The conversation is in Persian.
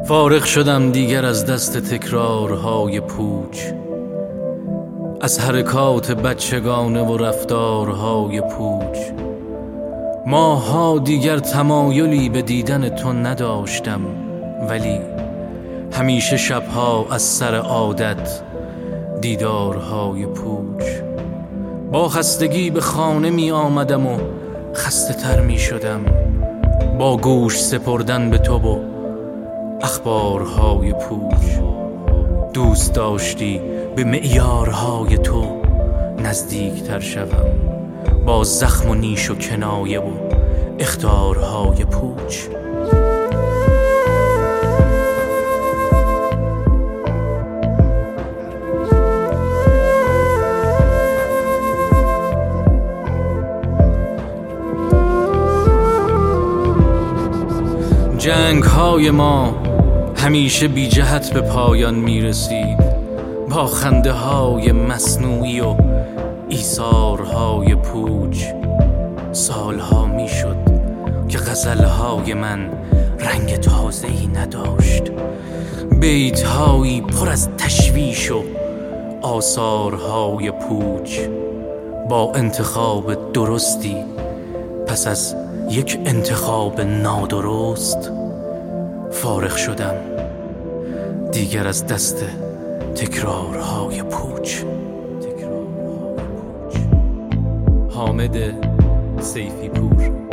فارغ شدم دیگر از دست تکرارهای پوچ، از حرکات بچگانه و رفتارهای پوچ. ماها دیگر تمایلی به دیدن تو نداشتم، ولی همیشه شبها از سر عادت دیدارهای پوچ. با خستگی به خانه می آمدم و خسته تر می شدم، با گوش سپردن به تو و اخبارهای پوچ. دوست داشتی به معیارهای تو نزدیک تر شوم، با زخم و نیش و کنایه و اخطارهای پوچ. جنگ های ما همیشه بی جهت به پایان می رسید، با خنده های مصنوعی و ایثارهای پوچ. سالها می شد که غزلهای من رنگ تازه‌ای نداشت، بیتهایی پر از تشویش و آثارهای پوچ. با انتخاب درستی پس از یک انتخاب نادرست فارغ شدم دیگر از دست تکرارهای پوچ. حامد سیفی پور.